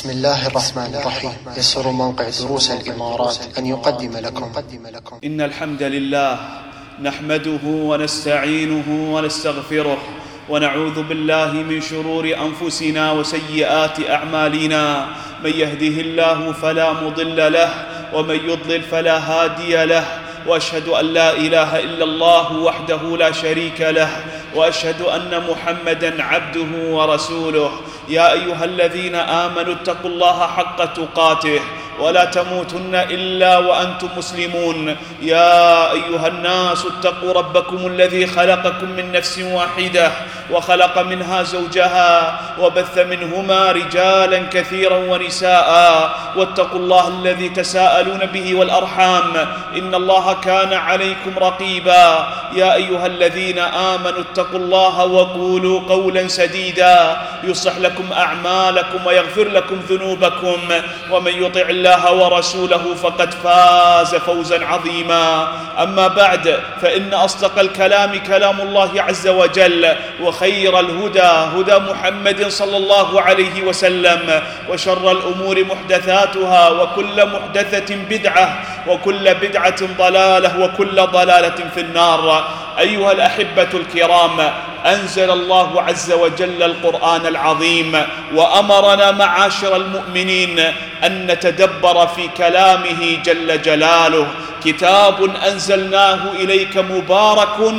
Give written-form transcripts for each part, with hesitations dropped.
بسم الله الرحمن الرحيم. يسر موقع دروس الإمارات أن يقدم لكم إن الحمد لله نحمده ونستعينه ونستغفره ونعوذ بالله من شرور أنفسنا وسيئات أعمالنا. من يهده الله فلا مضل له ومن يضلل فلا هادي له، وأشهد أن لا إله إلا الله وحده لا شريك له، وأشهد أن محمدًا عبده ورسوله. يا أيها الذين آمنوا اتقوا الله حق تقاته ولا تموتن إلا وأنتم مسلمون. يا أيها الناس اتقوا ربكم الذي خلقكم من نفس واحدة وخلق منها زوجها وبث منهما رجالا كثيرا ونساء، واتقوا الله الذي تساءلون به والأرحام إن الله كان عليكم رقيبا. يا أيها الذين آمنوا اتقوا الله وقولوا قولا سديدا يصلح لكم أعمالكم ويغفر لكم ذنوبكم، ومن يطع الله ورسوله فقد فاز فوزا عظيما. أما بعد، فإن أصدق الكلام كلام الله عز وجل، وخير الهدى هدى محمد صلى الله عليه وسلم، وشر الأمور محدثاتها، وكل محدثة بدعة، وكل بدعة ضلالة، وكل ضلالة في النار. أيها الأحبة الكرام، أنزل الله عز وجل القرآن العظيم وأمرنا معاشر المؤمنين أن نتدبر في كلامه جل جلاله. كتاب أنزلناه إليك مبارك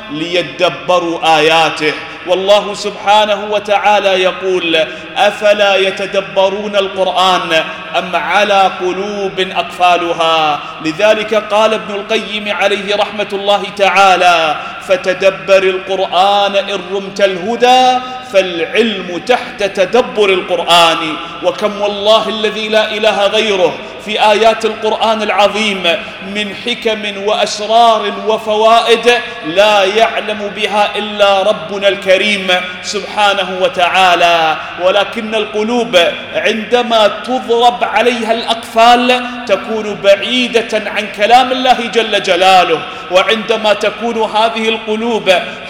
ليدبروا آياته. والله سبحانه وتعالى يقول: أفلا يتدبرون القرآن أم على قلوب أقفالها. لذلك قال ابن القيم عليه رحمة الله تعالى: فتدبر القرآن إن رمت الهدى، فالعلم تحت تدبر القرآن. وكم والله الذي لا إله غيره في آيات القرآن العظيم من حكم وأسرار وفوائد لا يعلم بها إلا ربنا الكريم سبحانه وتعالى. ولكن القلوب عندما تضرب عليها الأقفال تكون بعيدة عن كلام الله جل جلاله، وعندما تكون هذه القلوب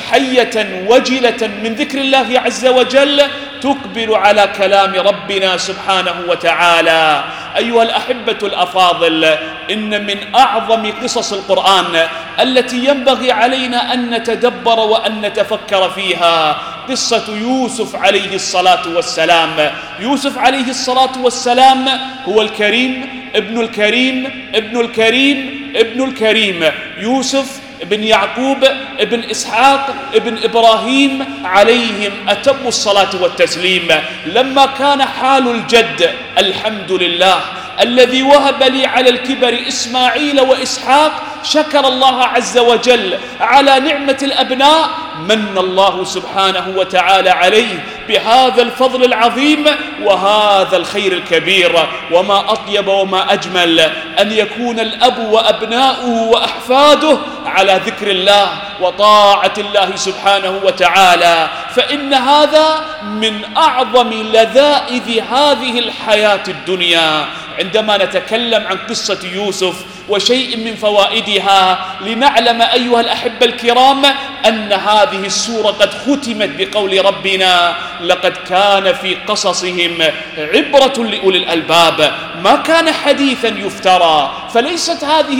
حية وجلة من ذكر الله عز وجل تقبل على كلام ربنا سبحانه وتعالى. أيها الأحبة الأفاضل، إن من أعظم قصص القرآن التي ينبغي علينا أن نتدبر وأن نتفكر فيها قصة يوسف عليه الصلاة والسلام. يوسف عليه الصلاة والسلام هو الكريم ابن الكريم ابن الكريم ابن الكريم، يوسف ابن يعقوب ابن إسحاق ابن إبراهيم عليهم أتم الصلاة والتسليم. لما كان حال الجد الحمد لله الذي وهب لي على الكبر إسماعيل وإسحاق، شكر الله عز وجل على نعمة الأبناء، من الله سبحانه وتعالى عليه بهذا الفضل العظيم وهذا الخير الكبير. وما أطيب وما أجمل أن يكون الأب وأبناؤه وأحفاده على ذكر الله وطاعة الله سبحانه وتعالى، فإن هذا من أعظم لذائذ هذه الحياة الدنيا. عندما نتكلم عن قصة يوسف وشيء من فوائدها لنعلم أيها الأحبة الكرام أن هذه السورة قد ختمت بقول ربنا: لقد كان في قصصهم عبرة لأولي الألباب. ما كان حديثا يفترى، فليست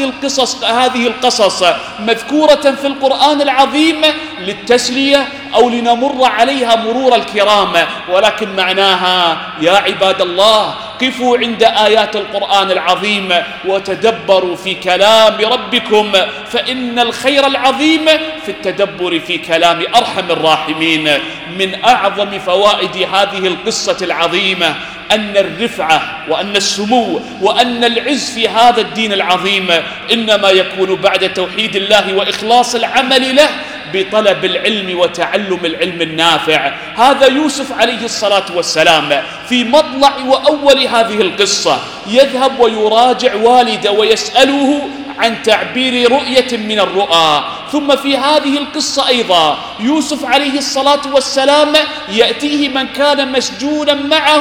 هذه القصص مذكورة في القرآن العظيم للتسلية أو لنمر عليها مرور الكرام، ولكن معناها: يا عباد الله، قفوا عند آيات القرآن العظيم وتدبروا في كلام ربكم، فإن الخير العظيم في التدبر في كلام أرحم الراحمين. من أعظم فوائد هذه القصة العظيمة أن الرفعة وأن السمو وأن العز في هذا الدين العظيم إنما يكون بعد توحيد الله وإخلاص العمل له بطلب العلم وتعلم العلم النافع. هذا يوسف عليه الصلاة والسلام في مطلع وأول هذه القصة يذهب ويراجع والده ويسأله عن تعبير رؤية من الرؤى، ثم في هذه القصة أيضا يوسف عليه الصلاة والسلام يأتيه من كان مسجونا معه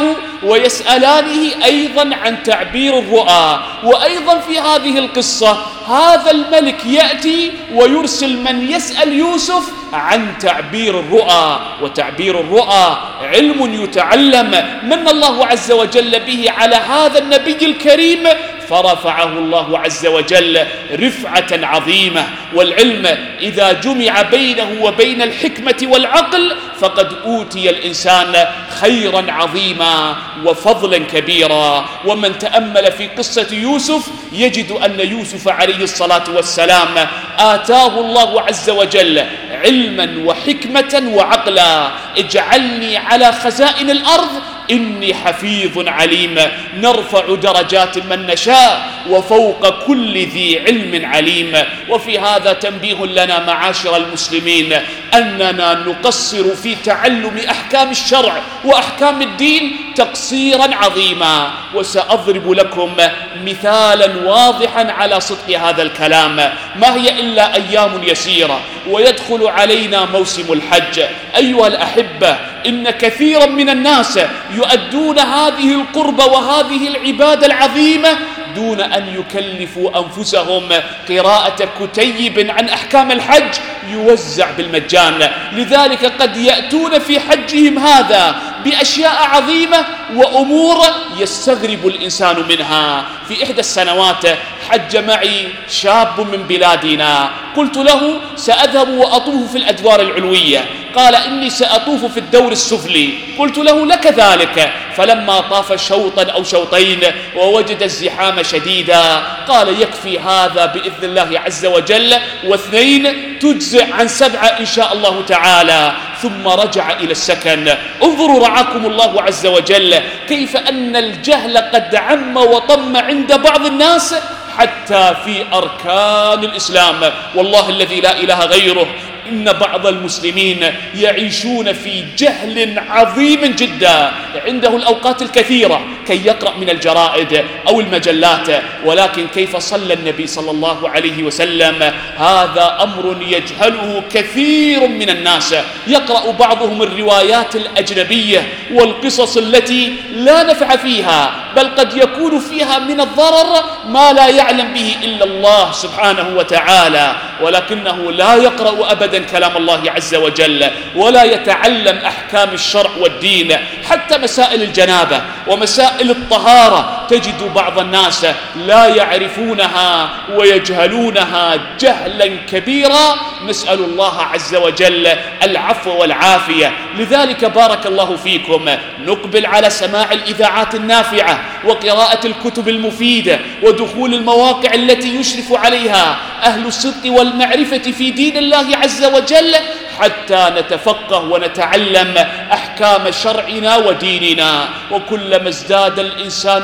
ويسألانه أيضا عن تعبير الرؤى. وأيضا في هذه القصة هذا الملك يأتي ويرسل من يسأل يوسف عن تعبير الرؤى. وتعبير الرؤى علم يتعلم من الله عز وجل به على هذا النبي الكريم، فرفعه الله عز وجل رفعة عظيمة. والعلم إذا جمع بينه وبين الحكمة والعقل فقد أوتي الإنسان خيرا عظيما وفضلا كبيرا. ومن تأمل في قصة يوسف يجد أن يوسف عليه الصلاة والسلام آتاه الله عز وجل علما وحكمة وعقلا. اجعلني على خزائن الأرض إني حفيظ عليم، نرفع درجات من نشاء وفوق كل ذي علم عليم. وفي هذا تنبيه لنا معاشر المسلمين أننا نقصر في تعلم أحكام الشرع وأحكام الدين تقصيرا عظيما. وسأضرب لكم مثالا واضحا على صدق هذا الكلام. ما هي إلا أيام يسيرة ويدخل علينا موسم الحج. أيها الأحبة، إن كثيرا من الناس يؤدون هذه القربة وهذه العبادة العظيمة دون أن يكلفوا أنفسهم قراءة كتيب عن أحكام الحج يوزع بالمجان. لذلك قد يأتون في حجهم هذا بأشياء عظيمة وأمور يستغرب الإنسان منها. في إحدى السنوات حج معي شاب من بلادنا، قلت له سأذهب وأطوف في الأدوار العلوية، قال إني سأطوف في الدور السفلي. قلت له لك ذلك. فلما طاف شوطا أو شوطين ووجد الزحام شديدا قال يكفي هذا بإذن الله عز وجل، واثنين تجزئ عن 7 إن شاء الله تعالى. ثم رجع إلى السكن. انظروا رعاكم الله عز وجل كيف أن الجهل قد عم وطم عند بعض الناس حتى في أركان الإسلام. والله الذي لا إله غيره إن بعض المسلمين يعيشون في جهل عظيم جدا، عنده الأوقات الكثيرة كي يقرأ من الجرائد أو المجلات، ولكن كيف صلى النبي صلى الله عليه وسلم هذا أمر يجهله كثير من الناس. يقرأ بعضهم الروايات الأجنبية والقصص التي لا نفع فيها، بل قد يكون فيها من الضرر ما لا يعلم به إلا الله سبحانه وتعالى، ولكنه لا يقرأ أبدا كلام الله عز وجل ولا يتعلم أحكام الشرع والدين. حتى مسائل الجنابة ومسائل الطهارة تجد بعض الناس لا يعرفونها ويجهلونها جهلا كبيرا. نسأل الله عز وجل العفو والعافية. لذلك بارك الله فيكم نقبل على سماع الإذاعات النافعة وقراءة الكتب المفيدة ودخول المواقع التي يشرف عليها أهل الصدق والمعرفة في دين الله عز وجل حتى نتفقه ونتعلم أحكام شرعنا وديننا. وكلما ازداد الإنسان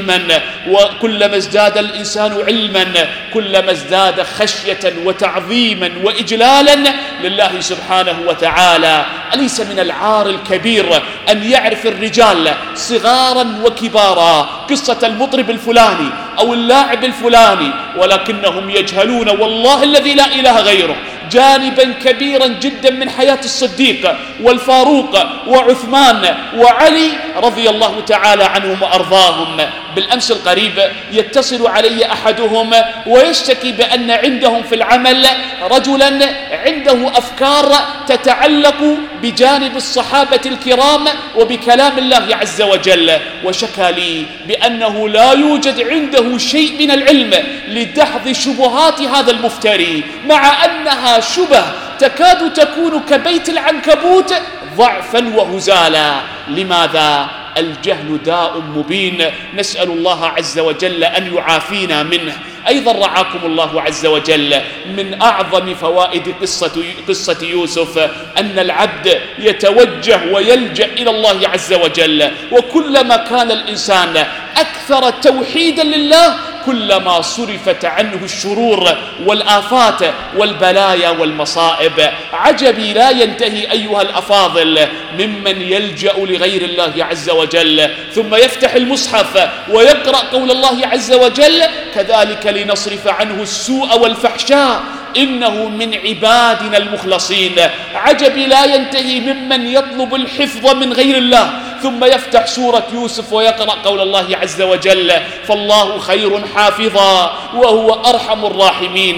علما كلما ازداد خشية وتعظيما وإجلالا لله سبحانه وتعالى. أليس من العار الكبير أن يعرف الرجال صغارا وكبارا قصة المطرب الفلاني أو اللاعب الفلاني، ولكنهم يجهلون والله الذي لا إله غيره جانبا كبيرا جدا من حياة الصديق والفاروق وعثمان وعلي رضي الله تعالى عنهم وأرضاهم. بالأمس القريب يتصل علي أحدهم ويشتكي بأن عندهم في العمل رجلا عنده أفكار تتعلق بجانب الصحابة الكرام وبكلام الله عز وجل، وشكى لي بأنه لا يوجد عنده شيء من العلم لدحض شبهات هذا المفتري، مع أنها شبه تكاد تكون كبيت العنكبوت ضعفا وهزالا. لماذا؟ الجهل داء مبين، نسأل الله عز وجل أن يعافينا منه. أيضا رعاكم الله عز وجل من أعظم فوائد قصة يوسف أن العبد يتوجه ويلجأ إلى الله عز وجل، وكلما كان الإنسان أكثر توحيدا لله كلما صرفت عنه الشرور والآفات والبلايا والمصائب. عجبي لا ينتهي أيها الأفاضل ممن يلجأ لغير الله عز وجل ثم يفتح المصحف ويقرأ قول الله عز وجل كذلك لنصرف عنه السوء والفحشاء إنه من عبادنا المخلصين. عجبي لا ينتهي ممن يطلب الحفظ من غير الله ثم يفتح سورة يوسف ويقرأ قول الله عز وجل: فالله خير حافظا وهو أرحم الراحمين.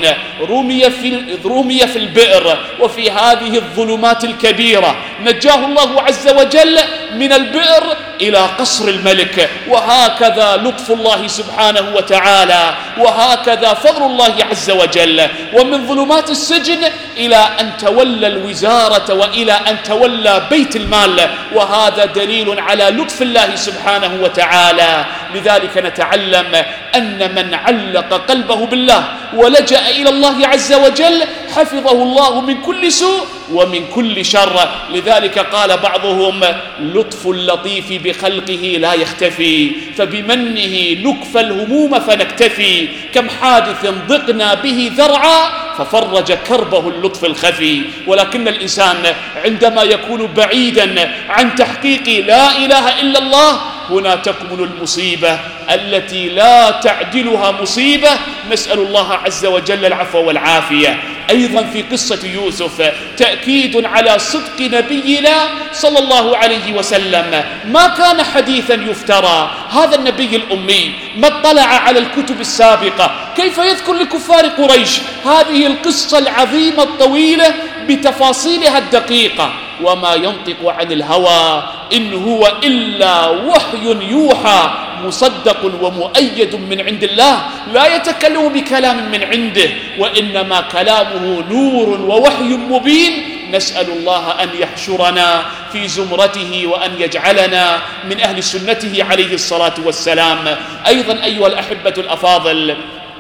رمي في البئر وفي هذه الظلمات الكبيرة نجاه الله عز وجل من البئر إلى قصر الملك. وهكذا لطف الله سبحانه وتعالى، وهكذا فضل الله عز وجل. ومن ظلمات السجن إلى أن تولى الوزارة وإلى أن تولى بيت المال، وهذا دليل على لطف الله سبحانه وتعالى. لذلك نتعلم أن من علق قلبه بالله ولجأ إلى الله عز وجل حفظه الله من كل سوء ومن كل شر. لذلك قال بعضهم: لطف اللطيف بخلقه لا يختفي، فبمنه نكفى الهموم فنكتفي. كم حادث ضقنا به ذرعا ففرج كربه اللطف الخفي. ولكن الإنسان عندما يكون بعيدا عن تحقيق لا إله إلا الله هنا تكمن المصيبة التي لا تعدلها مصيبة. نسأل الله عز وجل العفو والعافية. أيضا في قصة يوسف تأكيد على صدق نبينا صلى الله عليه وسلم. ما كان حديثا يفترى. هذا النبي الأمي ما اطلع على الكتب السابقة، كيف يذكر لكفار قريش هذه القصة العظيمة الطويلة بتفاصيلها الدقيقة؟ وما ينطق عن الهوى إن هو إلا وحي يوحى مصدق ومؤيد من عند الله. لا يتكلم بكلام من عنده، وإنما كلامه نور ووحي مبين. نسأل الله أن يحشرنا في زمرته وأن يجعلنا من أهل سنته عليه الصلاة والسلام. أيضا أيها الأحبة الأفاضل،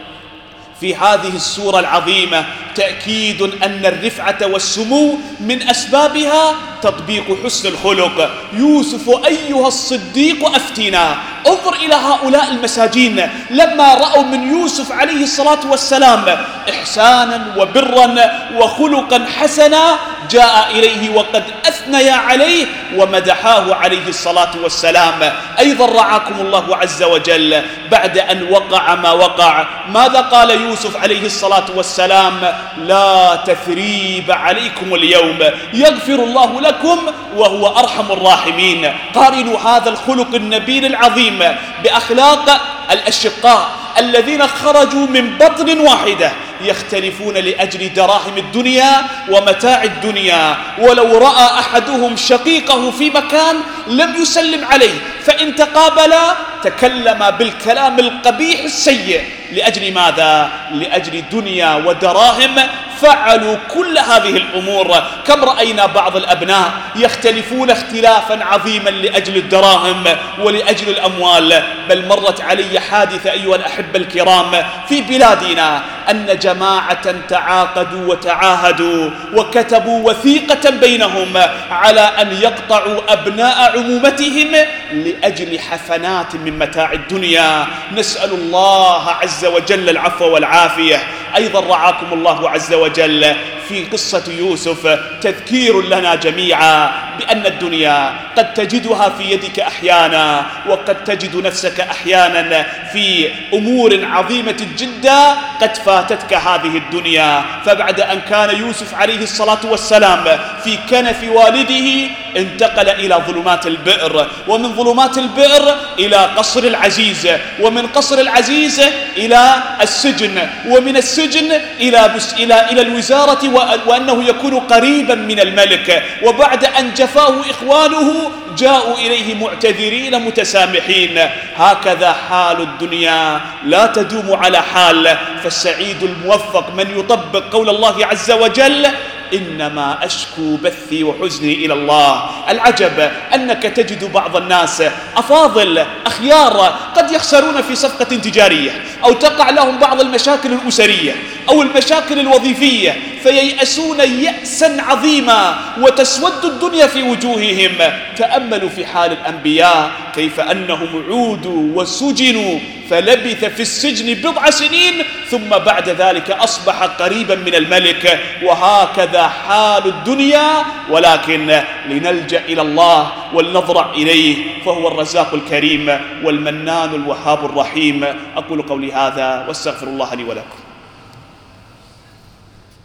في هذه السورة العظيمة تأكيد أن الرفعة والسمو من أسبابها تطبيق حسن الخلق. يوسف أيها الصديق أفتنا. انظر إلى هؤلاء المساجين لما رأوا من يوسف عليه الصلاة والسلام إحسانا وبرا وخلقا حسنا جاء إليه وقد أثنيا عليه ومدحاه عليه الصلاة والسلام. أيضا رعاكم الله عز وجل بعد أن وقع ما وقع ماذا قال يوسف عليه الصلاة والسلام؟ لا تثريب عليكم اليوم يغفر الله لكم وهو أرحم الراحمين. قارنوا هذا الخلق النبيل العظيم بأخلاق الأشقاء الذين خرجوا من بطن واحدة يختلفون لأجل دراهم الدنيا ومتاع الدنيا. ولو رأى أحدهم شقيقه في مكان لم يسلم عليه، فإن تقابلا تكلم بالكلام القبيح السيء. لأجل ماذا؟ لأجل دنيا ودراهم فعلوا كل هذه الأمور. كم رأينا بعض الأبناء يختلفون اختلافا عظيما لأجل الدراهم ولأجل الأموال. بل مرت علي حادثة أيها الأحبة الكرام في بلادنا أن جماعة تعاقدوا وتعاهدوا وكتبوا وثيقة بينهم على أن يقطعوا أبناء عمومتهم لأجل حفنات من متاع الدنيا. نسأل الله عز وجل العفو والعافية. أيضا رعاكم الله عز وجل في قصة يوسف تذكير لنا جميعا بأن الدنيا قد تجدها في يدك أحيانا، وقد تجد نفسك أحيانا في أمور عظيمة جدا قد فاتتك هذه الدنيا. فبعد أن كان يوسف عليه الصلاة والسلام في كنف والده انتقل إلى ظلمات البئر، ومن ظلمات البئر إلى قصر العزيز، ومن قصر العزيز إلى السجن، ومن السجن إلى الوزارة وأنه يكون قريبا من الملك. وبعد أن جفاه إخوانه جاءوا إليه معتذرين متسامحين. هكذا حال الدنيا لا تدوم على حال. فالسعيد الموفق من يطبق قول الله عز وجل: إنما أشكو بثي وحزني إلى الله. العجب أنك تجد بعض الناس أفاضل أخيار قد يخسرون في صفقة تجارية، أو تقع لهم بعض المشاكل الأسرية أو المشاكل الوظيفية فييأسون يأسا عظيما وتسود الدنيا في وجوههم. تأملوا في حال الأنبياء كيف أنهم عودوا وسجنوا فلبث في السجن بضع سنين ثم بعد ذلك أصبح قريبا من الملك. وهكذا حال الدنيا، ولكن لنلجأ إلى الله ولنضرع إليه فهو الرزاق الكريم والمنان الوهاب الرحيم. أقول قولي هذا واستغفر الله لي ولكم.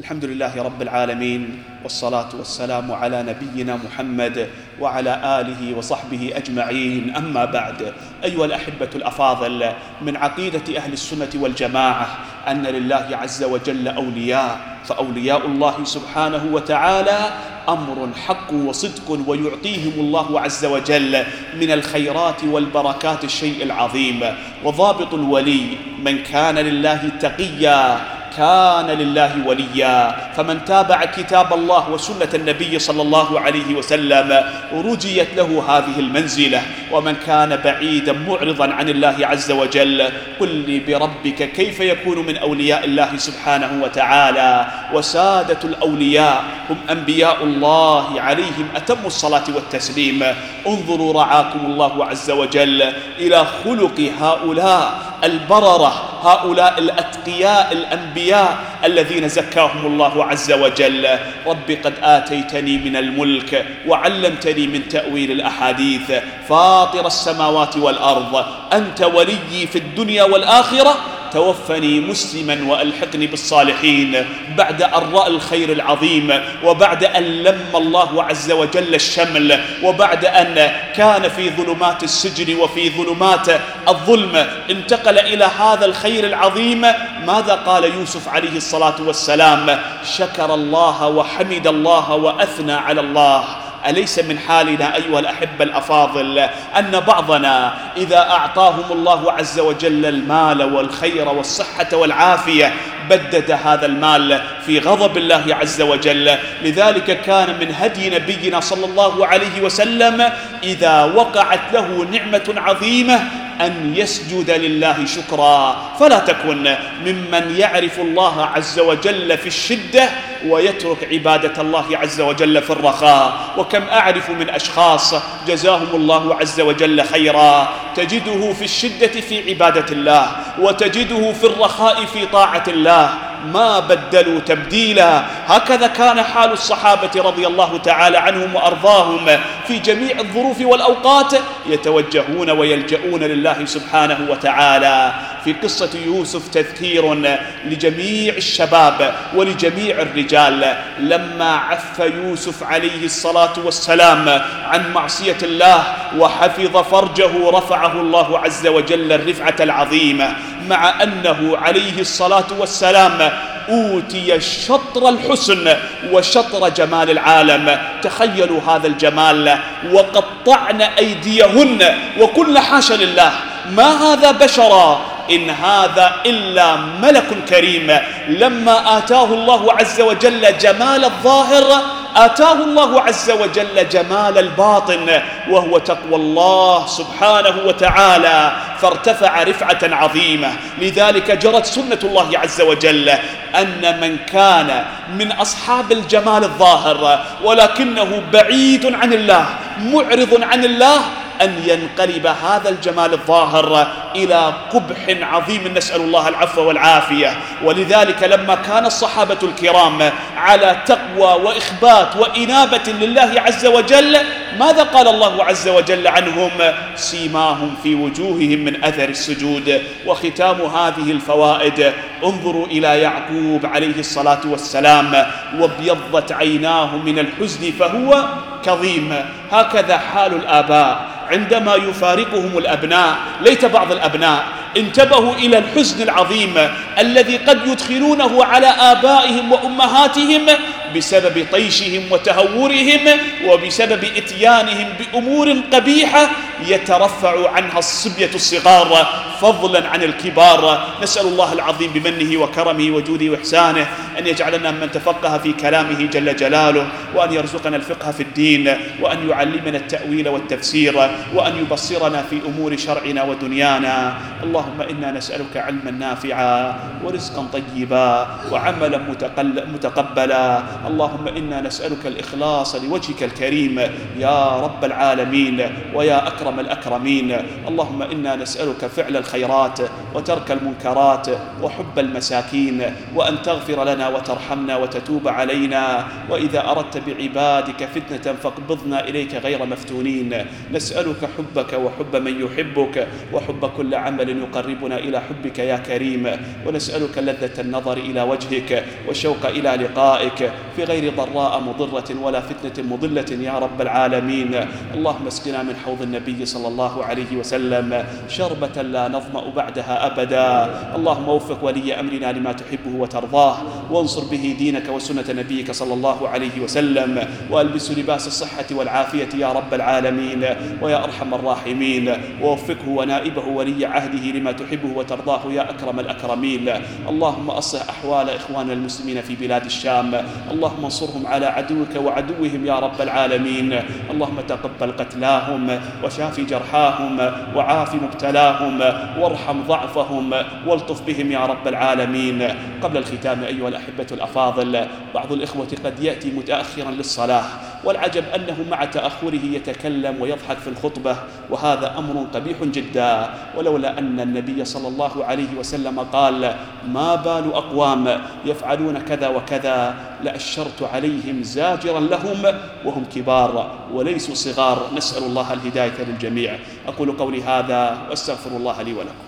الحمد لله رب العالمين، والصلاة والسلام على نبينا محمد وعلى آله وصحبه أجمعين. أما بعد، أيها الأحبة الأفاضل، من عقيدة أهل السنة والجماعة أن لله عز وجل أولياء، فأولياء الله سبحانه وتعالى أمر حق وصدق، ويعطيهم الله عز وجل من الخيرات والبركات الشيء العظيم. وضابط الولي من كان لله تقيا كان لله وليا، فمن تابع كتاب الله وسنة النبي صلى الله عليه وسلم رجيت له هذه المنزلة. ومن كان بعيدا معرضا عن الله عز وجل قل لي بربك كيف يكون من أولياء الله سبحانه وتعالى. وسادة الأولياء هم أنبياء الله عليهم أتم الصلاة والتسليم. انظروا رعاكم الله عز وجل إلى خلق هؤلاء البررة، هؤلاء الأتقياء الأنبياء الذين زكاهم الله عز وجل. رب قد آتيتني من الملك وعلمتني من تأويل الأحاديث، فاطر السماوات والأرض، أنت وليي في الدنيا والآخرة، توفني مسلما وألحقني بالصالحين. بعد أن رأى الخير العظيم، وبعد أن لم الله عز وجل الشمل، وبعد أن كان في ظلمات السجن وفي ظلمات الظلم، انتقل إلى هذا الخير العظيم. ماذا قال يوسف عليه الصلاة والسلام؟ شكر الله وحمد الله وأثنى على الله. أليس من حالنا أيها الأحبة الأفاضل أن بعضنا إذا أعطاهم الله عز وجل المال والخير والصحة والعافية بدد هذا المال في غضب الله عز وجل؟ لذلك كان من هدي نبينا صلى الله عليه وسلم إذا وقعت له نعمة عظيمة أن يسجد لله شكرا. فلا تكن ممن يعرف الله عز وجل في الشدة ويترك عبادة الله عز وجل في الرخاء. وكم أعرف من أشخاص جزاهم الله عز وجل خيرا، تجده في الشدة في عبادة الله، وتجده في الرخاء في طاعة الله، ما بدلوا تبديلا. هكذا كان حال الصحابة رضي الله تعالى عنهم وأرضاهم في جميع الظروف والأوقات، يتوجهون ويلجؤون لله سبحانه وتعالى. في قصة يوسف تذكير لجميع الشباب ولجميع الرجال. لما عف يوسف عليه الصلاة والسلام عن معصية الله وحفظ فرجه، رفعه الله عز وجل الرفعة العظيمة، مع أنه عليه الصلاة والسلام أوتي شطر الحسن وشطر جمال العالم. تخيلوا هذا الجمال، وقطعن أيديهن وقلن حاشا لله، ما هذا بشرا، إن هذا إلا ملك كريم. لما آتاه الله عز وجل جمال الظاهر آتاه الله عز وجل جمال الباطن، وهو تقوى الله سبحانه وتعالى، فارتفع رفعة عظيمة. لذلك جرت سنة الله عز وجل أن من كان من أصحاب الجمال الظاهر ولكنه بعيد عن الله معرض عن الله أن ينقلب هذا الجمال الظاهر إلى قبح عظيم، نسأل الله العفو والعافية. ولذلك لما كان الصحابة الكرام على تقوى وإخبات وإنابة لله عز وجل، ماذا قال الله عز وجل عنهم؟ سيماهم في وجوههم من أثر السجود. وختام هذه الفوائد، انظروا إلى يعقوب عليه الصلاة والسلام، وابيضت عيناه من الحزن فهو كظيم. هكذا حال الآباء عندما يفارقهم الأبناء. ليت بعض الأبناء انتبهوا إلى الحزن العظيم الذي قد يدخلونه على آبائهم وأمهاتهم بسبب طيشهم وتهورهم، وبسبب إتيانهم بأمور قبيحة يترفع عنها الصبية الصغار فضلا عن الكبار. نسأل الله العظيم بمنه وكرمه وجوده وإحسانه أن يجعلنا من تفقه في كلامه جل جلاله، وأن يرزقنا الفقه في الدين، وأن يعلمنا التأويل والتفسير، وأن يبصرنا في أمور شرعنا ودنيانا. اللهم إنا نسألك علما نافعا ورزقا طيبا وعملا متقبلا اللهم إنا نسألك الإخلاص لوجهك الكريم يا رب العالمين ويا أكرم الأكرمين. اللهم إنا نسألك فعل الخيرات وترك المنكرات وحب المساكين، وأن تغفر لنا وترحمنا وتتوب علينا، وإذا أردت بعبادك فتنة فاقبضنا إليك غير مفتونين. نسألك حبك وحب من يحبك وحب كل عمل يقربنا إلى حبك يا كريم، ونسألك لذة النظر إلى وجهك والشوق إلى لقائك في غير ضراء مضرة ولا فتنة مضلة يا رب العالمين. اللهم اسقنا من حوض النبي صلى الله عليه وسلم شربة لا نظمأ بعدها أبدا. اللهم وفق ولي أمرنا لما تحبه وترضاه، وانصر به دينك وسنة نبيك صلى الله عليه وسلم، وألبسه لباس الصحة والعافية يا رب العالمين ويا أرحم الراحمين، ووفقه ونائبه ولي عهده لما تحبه وترضاه يا أكرم الأكرمين. اللهم أصلح أحوال إخوان المسلمين في بلاد الشام، اللهم انصرهم على عدوك وعدوهم يا رب العالمين. اللهم تقبل قتلاهم وشاف جرحاهم وعاف مبتلاهم وارحم ضعفهم والطف بهم يا رب العالمين. قبل الختام أيها الأحبة الأفاضل، بعض الإخوة قد يأتي متأخرا للصلاة، والعجب أنه مع تأخره يتكلم ويضحك في الخطبة، وهذا أمر قبيح جدا. ولولا أن النبي صلى الله عليه وسلم قال ما بال أقوام يفعلون كذا وكذا لأشرت عليهم زاجرا لهم وهم كبار وليسوا صغار. نسأل الله الهداية للجميع. أقول قولي هذا وأستغفر الله لي ولكم.